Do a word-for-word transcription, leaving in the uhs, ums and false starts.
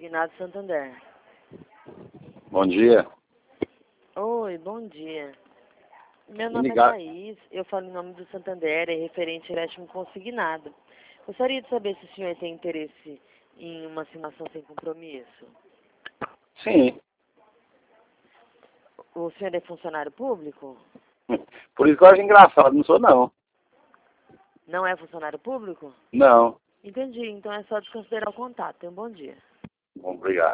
Consignado Santander. Bom dia. Oi, bom dia. Meu nome Ligar. é Thaís, eu falo em nome do Santander, é referente ao empréstimo consignado. Gostaria de saber se o senhor tem interesse em uma assinação sem compromisso. Sim. O senhor é funcionário público? Por isso que eu acho engraçado, não sou não. Não é funcionário público? Não. Entendi, então é só desconsiderar o contato. Tenha um bom dia. Bom, obrigado.